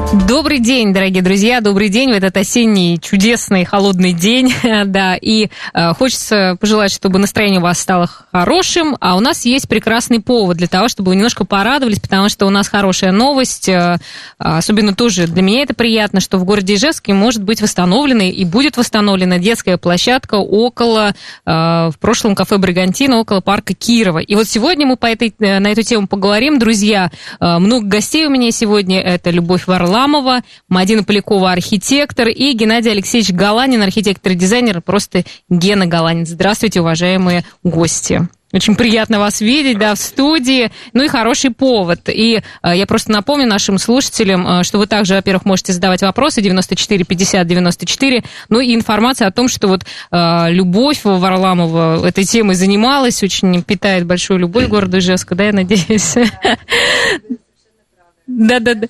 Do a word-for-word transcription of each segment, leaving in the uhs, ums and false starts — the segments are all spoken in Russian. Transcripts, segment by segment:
Добрый день, дорогие друзья, добрый день в этот осенний чудесный холодный день, да, и э, хочется пожелать, чтобы настроение у вас стало хорошим, а у нас есть прекрасный повод для того, чтобы вы немножко порадовались, потому что у нас хорошая новость, э, особенно тоже для меня это приятно, что в городе Ижевске может быть восстановлена и будет восстановлена детская площадка около, э, в прошлом кафе «Бригантина», около парка Кирова. И вот сегодня мы по этой, на эту тему поговорим, друзья, э, много гостей у меня сегодня, это Любовь Варламова, Мадина Полякова, архитектор, и Геннадий Алексеевич Галанин, архитектор и дизайнер, просто Гена Галанин. Здравствуйте, уважаемые гости. Очень приятно вас видеть, да, в студии, ну и хороший повод. И э, я просто напомню нашим слушателям, э, что вы также, во-первых, можете задавать вопросы девяносто четыре пятьдесят девяносто четыре, ну и информация о том, что вот э, Любовь Варламова этой темой занималась, очень питает большую любовь к городу Ижевску, да, я надеюсь. Да-да-да.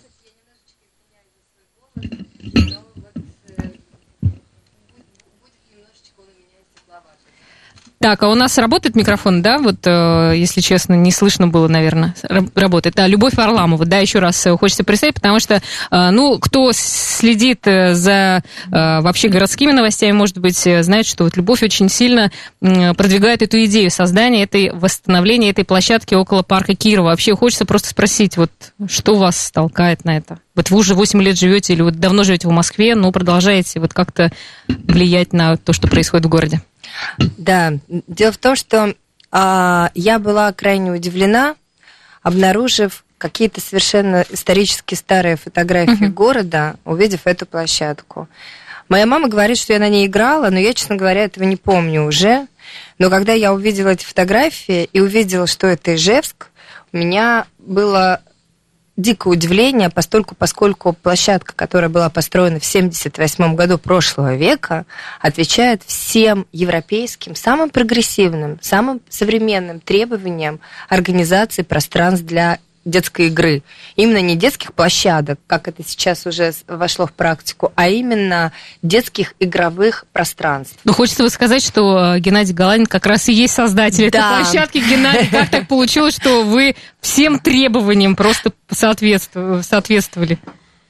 Так, а у нас работает микрофон, да? Вот, э, если честно, не слышно было, наверное. Работает. Да, Любовь Варламова, да, еще раз хочется представить, потому что, э, ну, кто следит за э, вообще городскими новостями, может быть, знает, что вот Любовь очень сильно э, продвигает эту идею создания этой, восстановления этой площадки около парка Кирова. Вообще хочется просто спросить, вот, что вас толкает на это? Вот вы уже восемь лет живете или вот давно живете в Москве, но продолжаете вот как-то влиять на то, что происходит в городе? Да, дело в том, что а, я была крайне удивлена, обнаружив какие-то совершенно исторически старые фотографии uh-huh. города, увидев эту площадку. Моя мама говорит, что я на ней играла, но я, честно говоря, этого не помню уже. Но когда я увидела эти фотографии и увидела, что это Ижевск, у меня было дикое удивление, постольку, поскольку площадка, которая была построена в семьдесят восьмом году прошлого века, отвечает всем европейским, самым прогрессивным, самым современным требованиям организации пространств для детской игры. Именно не детских площадок, как это сейчас уже вошло в практику, а именно детских игровых пространств. Ну, хочется вы сказать, что Геннадий Галанин как раз и есть создатель да. этой площадки. Геннадий, как так получилось, что вы всем требованиям просто соответствовали?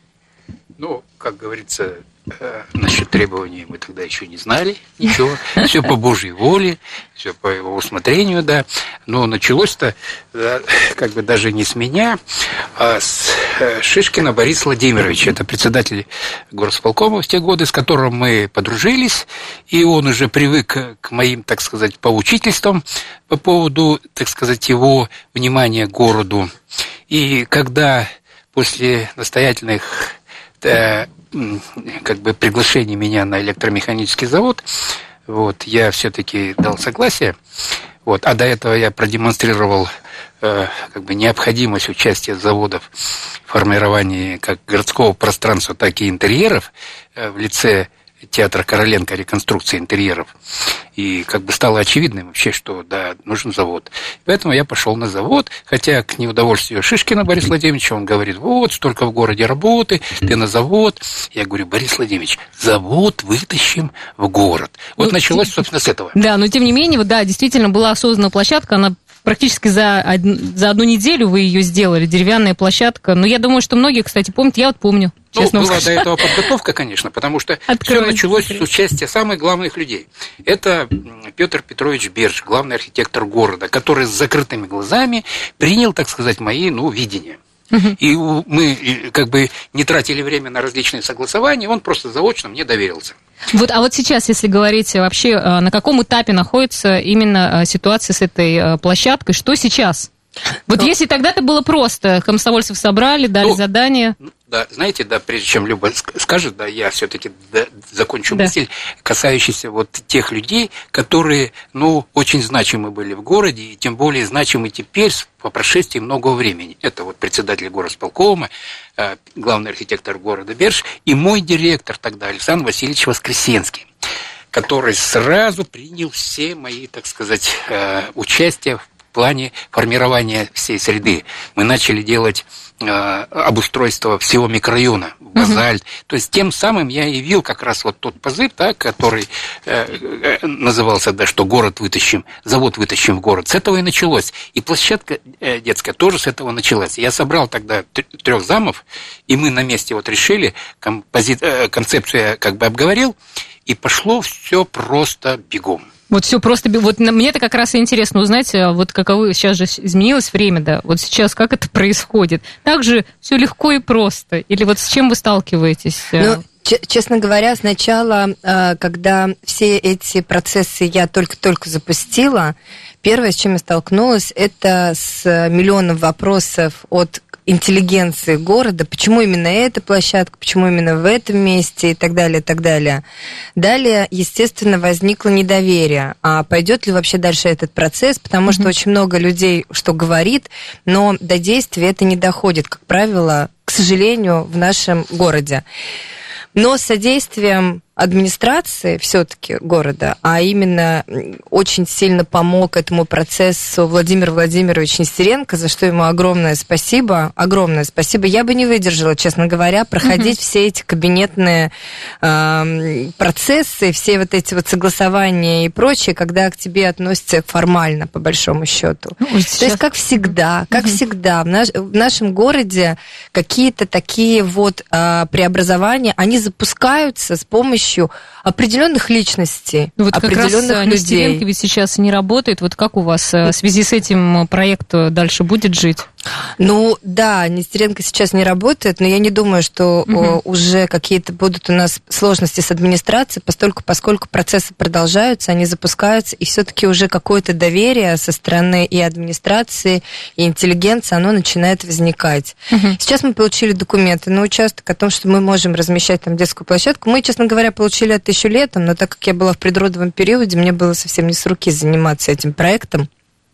Ну, как говорится, насчет требований мы тогда еще не знали ничего. Все по Божьей воле, все по его усмотрению, да. Но началось-то как бы даже не с меня, а с Шишкина Бориса Владимировича. Это председатель горосполкома в те годы, с которым мы подружились. И он уже привык к моим, так сказать, поучительствам по поводу, так сказать, его внимания к городу. И когда после настоятельных как бы приглашение меня на электромеханический завод, вот, я все-таки дал согласие, вот, а до этого я продемонстрировал э, как бы необходимость участия заводов в формировании как городского пространства, так и интерьеров э, в лице театра Короленко, реконструкции интерьеров. И как бы стало очевидным вообще, что да, нужен завод. Поэтому я пошел на завод, хотя к неудовольствию Шишкина Бориса Владимировича, он говорит, вот, столько в городе работы, ты на завод. Я говорю, Борис Владимирович, завод вытащим в город. Вот ну, началось, собственно, с этого. Да, но тем не менее, вот, да, действительно была создана площадка, она практически за, од... за одну неделю вы ее сделали, деревянная площадка. Но я думаю, что многие, кстати, помнят, я вот помню. Ну, была скажу. До этого подготовка, конечно, потому что все началось с участия самых главных людей. Это Петр Петрович Берж, главный архитектор города, который с закрытыми глазами принял, так сказать, мои, ну, видения. Угу. И мы как бы не тратили время на различные согласования, он просто заочно мне доверился. Вот, а вот сейчас, если говорить вообще, на каком этапе находится именно ситуация с этой площадкой, что сейчас? Вот ну, если тогда-то было просто, комсомольцев собрали, дали ну, задание. Да, знаете, да, прежде чем Люба скажет, да, я все-таки да, закончу да. мысль, касающийся вот тех людей, которые, ну, очень значимы были в городе, и тем более значимы теперь по прошествии многого времени. Это вот председатель горосполкома, главный архитектор города Берж, и мой директор тогда Александр Васильевич Воскресенский, который сразу принял все мои, так сказать, участия в плане формирования всей среды. Мы начали делать э, обустройство всего микрорайона базальт. Uh-huh. То есть тем самым я явил как раз вот тот позыв, да, который э, назывался, да, что город вытащим, завод вытащим в город. С этого и началось. И площадка э, детская тоже с этого началась. Я собрал тогда трех замов, и мы на месте вот решили, компози... э, концепцию я как бы обговорил, и пошло все просто бегом. Вот все просто... Вот мне-то как раз и интересно узнать, вот каково сейчас же изменилось время, да, вот сейчас как это происходит. Так же все легко и просто? Или вот с чем вы сталкиваетесь? Ну, честно говоря, сначала, когда все эти процессы я только-только запустила, первое, с чем я столкнулась, это с миллионом вопросов от интеллигенции города, почему именно эта площадка, почему именно в этом месте и так далее, и так далее. Далее, естественно, возникло недоверие. А пойдет ли вообще дальше этот процесс? Потому mm-hmm. что очень много людей что говорит, но до действия это не доходит, как правило, к сожалению, в нашем городе. Но с содействием администрации все-таки города, а именно очень сильно помог этому процессу Владимир Владимирович Нестеренко, за что ему огромное спасибо, огромное спасибо. Я бы не выдержала, честно говоря, проходить mm-hmm. все эти кабинетные э, процессы, все вот эти вот согласования и прочее, когда к тебе относятся формально, по большому счету. Ну, сейчас... То есть, как всегда, как mm-hmm. всегда, в, наш, в нашем городе какие-то такие вот э, преобразования, они запускаются с помощью определенных личностей, вот определенных как раз людей. Нестеренко ведь сейчас не работает. Вот как у вас в связи с этим проект дальше будет жить? Ну, да, Нестеренко сейчас не работает, но я не думаю, что угу. уже какие-то будут у нас сложности с администрацией, поскольку, поскольку процессы продолжаются, они запускаются, и все-таки уже какое-то доверие со стороны и администрации, и интеллигенции, оно начинает возникать. Угу. Сейчас мы получили документы на участок о том, что мы можем размещать там детскую площадку. Мы, честно говоря, получили это еще летом, но так как я была в предродовом периоде, мне было совсем не с руки заниматься этим проектом.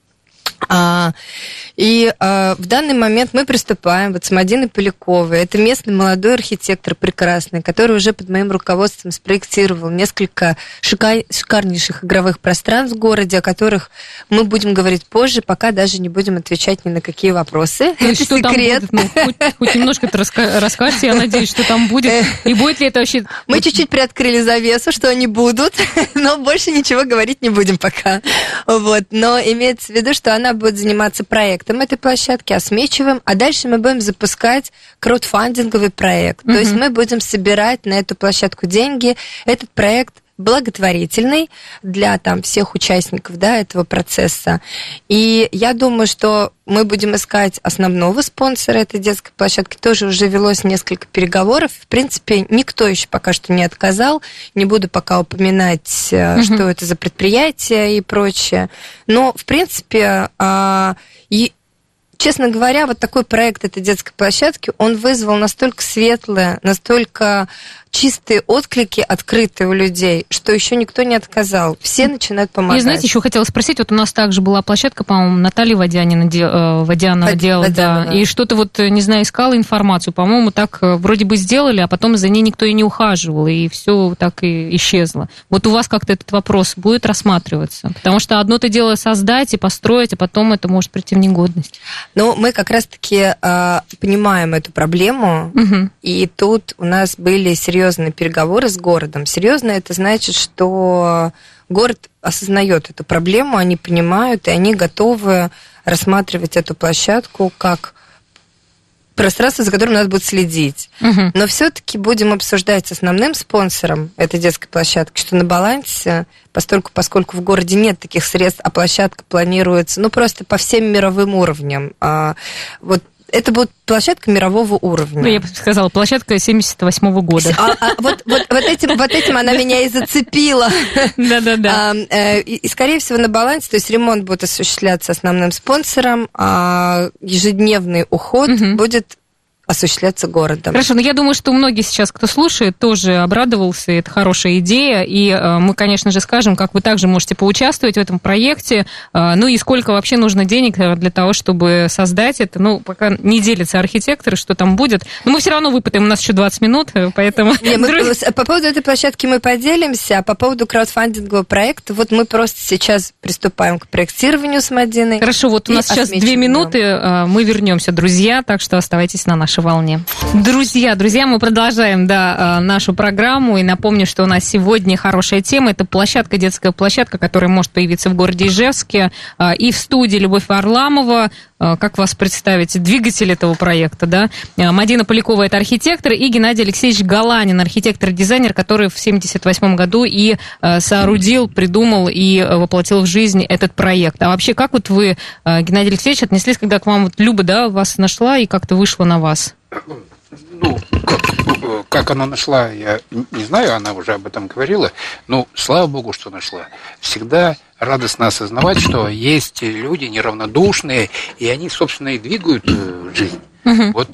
А, и а, в данный момент мы приступаем вот с Мадиной Поляковой. Это местный молодой архитектор прекрасный, который уже под моим руководством спроектировал несколько шика... шикарнейших игровых пространств в городе, о которых мы будем говорить позже, пока даже не будем отвечать ни на какие вопросы. То есть, это что секрет. Там будет? Ну, хоть, хоть немножко-то раска... расскажете, я надеюсь, что там будет. И будет ли это вообще... Мы чуть-чуть приоткрыли завесу, что они будут, но больше ничего говорить не будем пока. Вот. Но имеется в виду, что она будет заниматься проектом этой площадки, осмечиваем, а дальше мы будем запускать краудфандинговый проект. Mm-hmm. То есть мы будем собирать на эту площадку деньги. Этот проект благотворительный для там всех участников, да, этого процесса. И я думаю, что мы будем искать основного спонсора этой детской площадки. Тоже уже велось несколько переговоров. В принципе, никто еще пока что не отказал. Не буду пока упоминать, mm-hmm. что это за предприятие и прочее. Но, в принципе, и честно говоря, вот такой проект этой детской площадки, он вызвал настолько светлое, настолько чистые отклики, открытые у людей, что еще никто не отказал. Все начинают помогать. Я, знаете, еще хотела спросить, вот у нас также была площадка, по-моему, Наталья Водянина, Водянова Вод... делала, Водянова. Да, и что-то вот, не знаю, искала информацию, по-моему, так вроде бы сделали, а потом за ней никто и не ухаживал, и все так и исчезло. Вот у вас как-то этот вопрос будет рассматриваться? Потому что одно-то дело создать и построить, а потом это может прийти в негодность. Ну, мы как раз-таки э, понимаем эту проблему, угу. и тут у нас были серьезные переговоры с городом. Серьезно это значит, что город осознает эту проблему, они понимают, и они готовы рассматривать эту площадку как пространство, за которым надо будет следить. Угу. Но все-таки будем обсуждать с основным спонсором этой детской площадки, что на балансе, поскольку, поскольку в городе нет таких средств, а площадка планируется, ну, просто по всем мировым уровням. А, вот это будет площадка мирового уровня. Ну, я бы сказала, площадка семьдесят восьмого года. А, а, вот, вот, вот, этим, вот этим она меня и зацепила. Да-да-да. А, и, и, скорее всего, на балансе, то есть ремонт будет осуществляться основным спонсором, а ежедневный уход угу. будет осуществляться городом. Хорошо, но я думаю, что многие сейчас, кто слушает, тоже обрадовался, это хорошая идея, и э, мы, конечно же, скажем, как вы также можете поучаствовать в этом проекте, э, ну и сколько вообще нужно денег для того, чтобы создать это, ну, пока не делятся архитекторы, что там будет, но мы все равно выпытаем, у нас еще двадцать минут, поэтому... Не, мы, по поводу этой площадки мы поделимся, а по поводу краудфандингового проекта, вот мы просто сейчас приступаем к проектированию с Мадиной. Хорошо, вот у нас сейчас две минуты, мы вернемся, друзья, так что оставайтесь на нашей волне. Друзья, друзья, мы продолжаем, да, нашу программу. И напомню, что у нас сегодня хорошая тема. Это площадка, детская площадка, которая может появиться в городе Ижевске. И в студии Любовь Варламова. Как вас представить? Двигатель этого проекта, да? Мадина Полякова – это архитектор, и Геннадий Алексеевич Галанин, архитектор и дизайнер, который в семьдесят восьмом году и соорудил, придумал и воплотил в жизнь этот проект. А вообще, как вот вы, Геннадий Алексеевич, отнеслись, когда к вам вот Люба, да, вас нашла и как-то вышла на вас? Ну, как, как она нашла, я не знаю, она уже об этом говорила, но слава богу, что нашла. Всегда радостно осознавать, что есть люди неравнодушные, и они, собственно, и двигают жизнь. Угу. Вот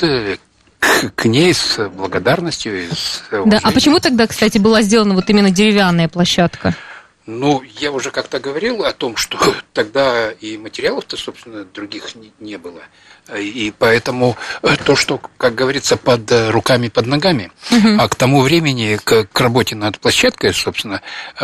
к, к ней с благодарностью. И с да, а почему тогда, кстати, была сделана вот именно деревянная площадка? Ну, я уже как-то говорил о том, что тогда и материалов-то, собственно, других не, не было. И поэтому то, что, как говорится, под руками, под ногами. Uh-huh. А к тому времени, к, к работе над площадкой, собственно,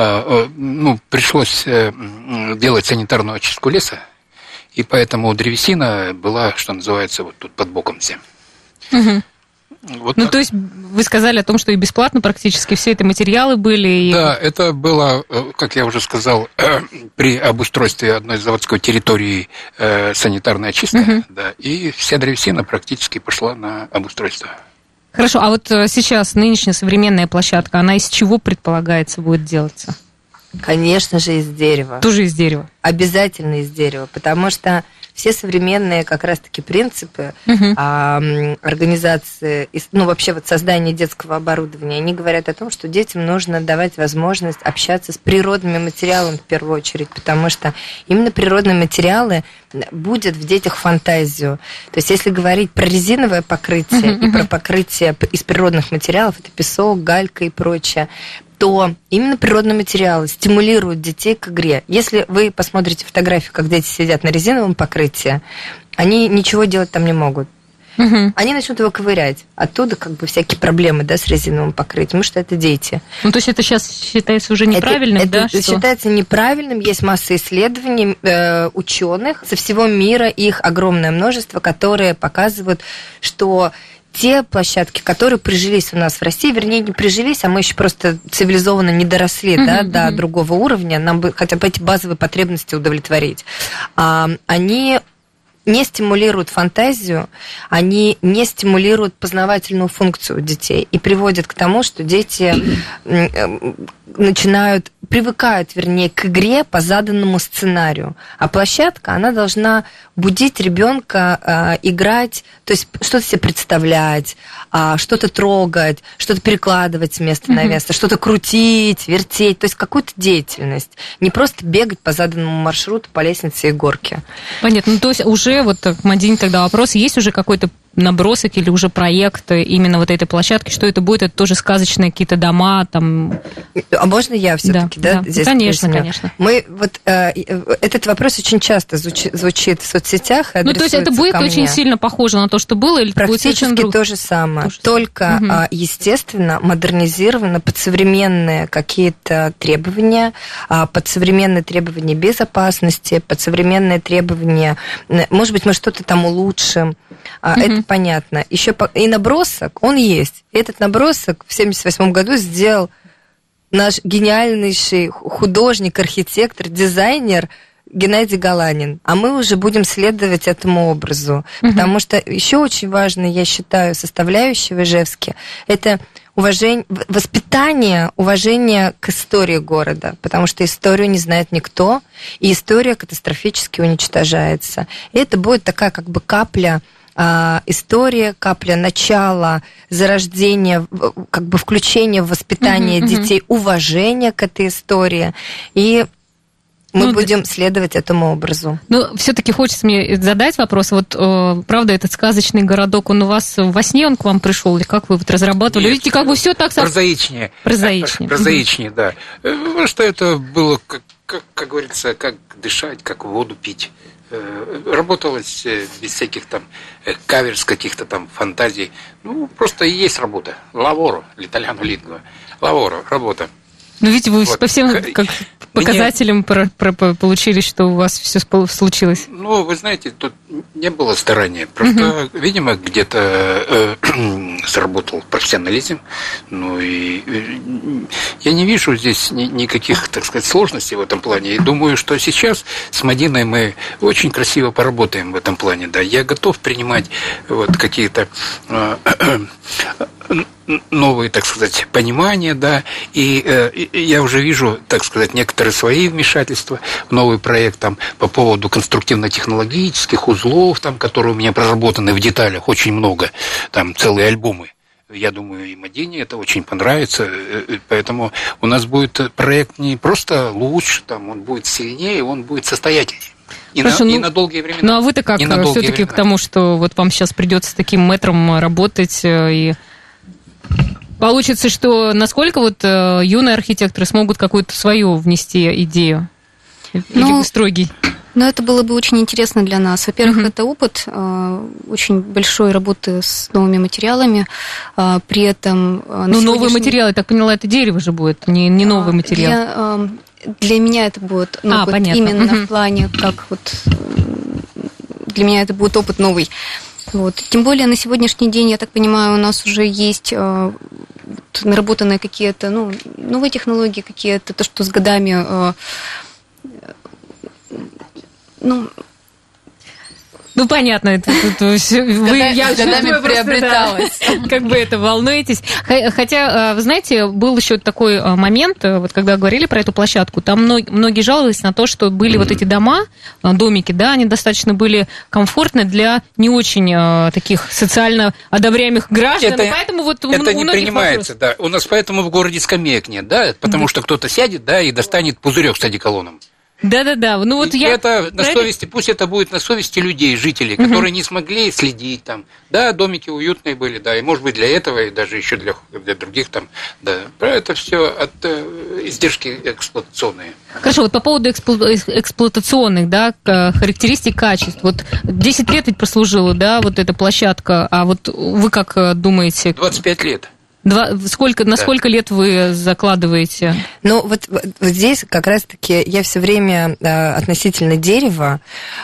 ну, пришлось делать санитарную очистку леса. И поэтому древесина была, что называется, вот тут под боком всем. Uh-huh. Вот ну, так. То есть вы сказали о том, что и бесплатно практически все это материалы были? И... Да, это было, как я уже сказал, при обустройстве одной заводской территории санитарная очистка, угу. да, и вся древесина практически пошла на обустройство. Хорошо, а вот сейчас нынешняя современная площадка, она из чего предполагается будет делаться? Конечно же, из дерева. Тоже из дерева? Обязательно из дерева, потому что все современные как раз-таки принципы uh-huh. а, организации, ну, вообще вот создания детского оборудования, они говорят о том, что детям нужно давать возможность общаться с природными материалами в первую очередь, потому что именно природные материалы будут в детях фантазию. То есть если говорить про резиновое покрытие uh-huh. и про покрытие из природных материалов, это песок, галька и прочее, то именно природные материалы стимулируют детей к игре. Если вы посмотрите фотографию, как дети сидят на резиновом покрытии, они ничего делать там не могут. Угу. Они начнут его ковырять. Оттуда как бы всякие проблемы, да, с резиновым покрытием, потому что это дети. Ну, то есть это сейчас считается уже неправильным, это, да? Это что? считается неправильным. Есть масса исследований э, ученых со всего мира, их огромное множество, которые показывают, что те площадки, которые прижились у нас в России, вернее, не прижились, а мы еще просто цивилизованно не доросли uh-huh, да, uh-huh. до другого уровня, нам бы хотя бы эти базовые потребности удовлетворить, а, они не стимулируют фантазию, они не стимулируют познавательную функцию детей и приводят к тому, что дети начинают, привыкают, вернее, к игре по заданному сценарию. А площадка, она должна будить ребенка э, играть, то есть что-то себе представлять, э, что-то трогать, что-то перекладывать с места на место, mm-hmm. что-то крутить, вертеть, то есть какую-то деятельность. Не просто бегать по заданному маршруту по лестнице и горке. Понятно. Ну, то есть уже вот к Мадине тогда вопрос, есть уже какой-то набросок или уже проект именно вот этой площадки, что это будет, это тоже сказочные какие-то дома там. А можно я все-таки, да, да, да. здесь конечно, поясню? конечно. Мы вот э, этот вопрос очень часто звучит, звучит в соцсетях. Ну, то есть это будет очень сильно похоже на то, что было, или практически будет друг... то же самое, то только угу. естественно модернизировано под современные какие-то требования, под современные требования безопасности, под современные требования, может быть, мы что-то там улучшим. Uh-huh. Это понятно. Еще по... и набросок, он есть. Этот набросок в семьдесят восьмом году сделал наш гениальнейший художник, архитектор, дизайнер Геннадий Галанин. А мы уже будем следовать этому образу. Uh-huh. Потому что еще очень важно, я считаю, составляющей в Ижевске это уважение, воспитание, уважение к истории города. Потому что историю не знает никто, и история катастрофически уничтожается. И это будет такая как бы капля... история, капля начала, зарождения, как бы включения в воспитание uh-huh, детей, uh-huh. уважение к этой истории. И мы ну, будем да. следовать этому образу. Ну, все-таки хочется мне задать вопрос. Вот, э, правда, этот сказочный городок, он у вас во сне он к вам пришел, или как вы вот разрабатывали? Нет, видите, как бы все так... Прозаичнее. Прозаичнее. Прозаичнее, да. Потому что это было, как, как, как говорится, как дышать, как воду пить. Работалось без всяких там каверс, каких-то там фантазий. Ну, просто и есть работа. Лаворо, l'italiano lingua. Лаворо, работа. Ну, видите, вы вот. По всем как показателям Мне... про, про, получили, что у вас все случилось. Ну, вы знаете, тут не было старания. Просто, uh-huh. видимо, где-то э, сработал профессионализм. Ну и э, я не вижу здесь ни, никаких, так сказать, сложностей в этом плане. И думаю, что сейчас с Мадиной мы очень красиво поработаем в этом плане. Да, я готов принимать вот какие-то э, новые, так сказать, понимания, да, и э, я уже вижу, так сказать, некоторые свои вмешательства в новый проект там по поводу конструктивно-технологических узлов, там, которые у меня проработаны в деталях, очень много, там целые альбомы. Я думаю, и Мадине это очень понравится, поэтому у нас будет проект не просто лучше, там, он будет сильнее, он будет состоятельнее. И, Хорошо, на, ну, и на долгие времена. Ну, а вы-то как все-таки к тому, что вот вам сейчас придется таким мэтром работать, и получится, что насколько вот юные архитекторы смогут какую-то свою внести идею? Ну, или строгий? Ну, это было бы очень интересно для нас. Во-первых, uh-huh. это опыт э, очень большой работы с новыми материалами. Э, при этом... Э, ну, новые материалы, я так поняла, это дерево же будет, не, не новый материал. Для, э, для меня это будет ну, а, вот именно uh-huh. в плане, как вот... Для меня это будет опыт новый. Вот. Тем более на сегодняшний день, я так понимаю, у нас уже есть э, наработанные какие-то ну, новые технологии, какие-то, то, что с годами... Э, Ну, ну, понятно, это, это, это вы я годами приобреталось. Да, как бы это волнуетесь. Хотя, вы знаете, был еще такой момент, вот когда говорили про эту площадку, там многие жаловались на то, что были вот эти дома, домики, да, они достаточно были комфортны для не очень таких социально одобряемых граждан, это, поэтому вот это у не принимается, вопрос... да. У нас поэтому в городе скамеек нет, да, потому да. что кто-то сядет, да, и достанет пузырек с одеколоном. Да-да-да. Ну, вот я... Это на совести, пусть это будет на совести людей, жителей, угу. которые не смогли следить там. Да, домики уютные были, да, и может быть для этого, и даже еще для, для других там, да. Это все от э, издержки эксплуатационные. Хорошо, вот по поводу эксплу... эксплуатационных, да, характеристик, качеств. Вот десять лет ведь прослужила, да, вот эта площадка, а вот вы как думаете? двадцать пять лет. Два, сколько, на да. сколько лет вы закладываете? Ну, вот, вот здесь как раз-таки я все время э, относительно дерева.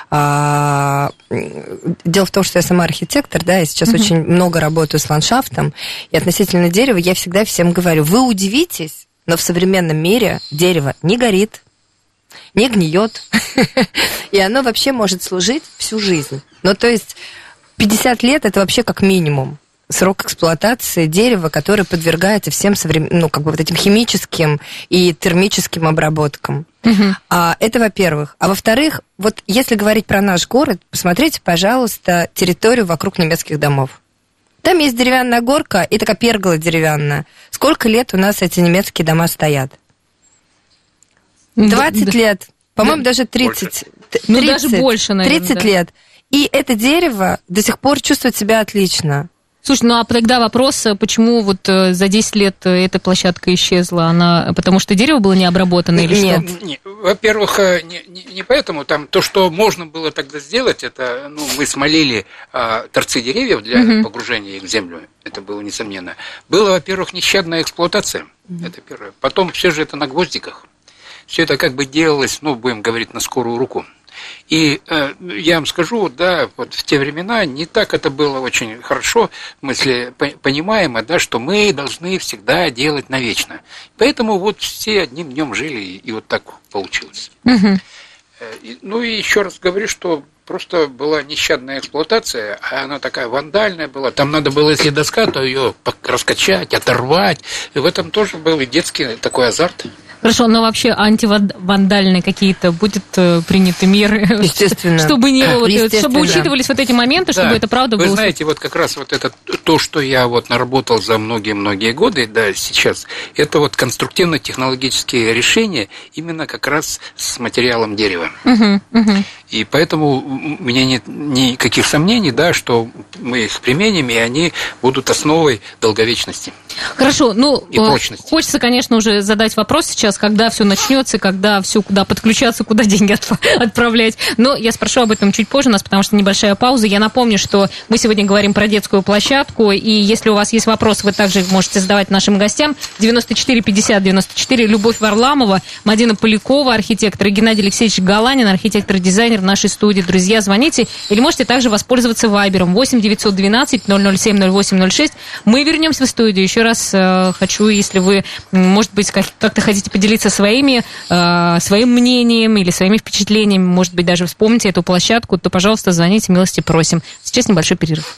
Э, дело в том, что я сама архитектор, да, я сейчас uh-huh. очень много работаю с ландшафтом, и относительно дерева я всегда всем говорю, вы удивитесь, но в современном мире дерево не горит, не гниет, и оно вообще может служить всю жизнь. Ну, то есть пятьдесят лет – это вообще как минимум срок эксплуатации дерева, которое подвергается всем современным, ну, как бы вот этим химическим и термическим обработкам. Uh-huh. А, это во-первых. А во-вторых, вот если говорить про наш город, посмотрите, пожалуйста, территорию вокруг немецких домов. Там есть деревянная горка и такая пергола деревянная. Сколько лет у нас эти немецкие дома стоят? двадцать лет. По-моему, даже тридцать. тридцать. Ну, даже больше, наверное. тридцать да. лет. И это дерево до сих пор чувствует себя отлично. Слушай, ну а тогда вопрос, почему вот за десять лет эта площадка исчезла? Она потому что дерево было не обработано или нет, что? Нет, во-первых, не, не, не поэтому. Там то, что можно было тогда сделать, это ну, мы смолили а, торцы деревьев для угу. погружения их в землю. Это было несомненно. Была, во-первых, нещадная эксплуатация. Угу. Это первое. Потом все же это на гвоздиках. Все это как бы делалось, ну, будем говорить, на скорую руку. И э, я вам скажу, да, вот в те времена не так это было очень хорошо, в смысле, понимаемо, да, что мы должны всегда делать навечно. Поэтому вот все одним днем жили, и вот так получилось. Угу. И, ну и еще раз говорю, что просто была нещадная эксплуатация, а она такая вандальная была. Там надо было, если доска, то ее раскачать, оторвать. И в этом тоже был и детский такой азарт. Хорошо, но вообще антивандальные какие-то будет приняты меры? Естественно. Чтобы, не, вот, чтобы учитывались вот эти моменты, чтобы да. это правда Вы было... Вы знаете, вот как раз вот это то, что я вот наработал за многие-многие годы, да, сейчас, это вот конструктивно-технологические решения именно как раз с материалом дерева. Угу, угу. И поэтому у меня нет никаких сомнений, да, что мы их применим, и они будут основой долговечности. Хорошо, ну, и прочности. Хочется, конечно, уже задать вопрос сейчас, когда все начнется, когда все, куда подключаться, куда деньги отправлять. Но я спрошу об этом чуть позже у нас, потому что небольшая пауза. Я напомню, что мы сегодня говорим про детскую площадку, и если у вас есть вопрос, вы также можете задавать нашим гостям. девяносто четыре пятьдесят девяносто четыре. Любовь Варламова, Мадина Полякова, архитектор, и Геннадий Алексеевич Галанин, архитектор-дизайнер в нашей студии. Друзья, звоните, или можете также воспользоваться вайбером восемь девятьсот двенадцать ноль ноль семь ноль восемь ноль шесть. Мы вернемся в студию. Еще раз э, хочу, если вы, может быть, как- как-то хотите поделиться своими, э, своим мнением или своими впечатлениями, может быть, даже вспомните эту площадку, то, пожалуйста, звоните, милости просим. Сейчас небольшой перерыв.